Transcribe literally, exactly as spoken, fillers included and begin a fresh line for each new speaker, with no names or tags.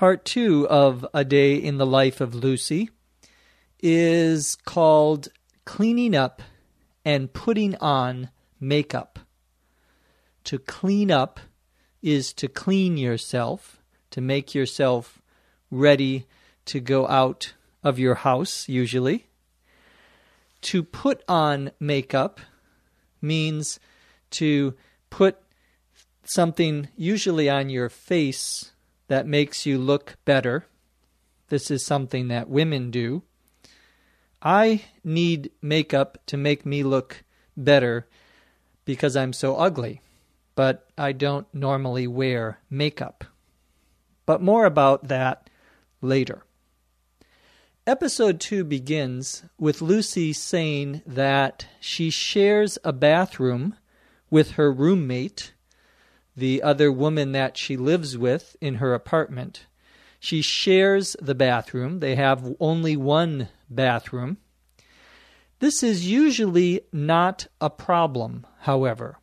Part two of A Day in the Life of Lucy is called Cleaning Up and Putting On Makeup. To clean up is to clean yourself, to make yourself ready to go out of your house, usually. To put on makeup means to put something usually on your face that makes you look better. This is something that women do. I need makeup to make me look better because I'm so ugly, but I don't normally wear makeup. But more about that later. Episode two begins with Lucy saying that she shares a bathroom with her roommate, the other woman that she lives with in her apartment. She shares the bathroom. They have only one bathroom. This is usually not a problem, however.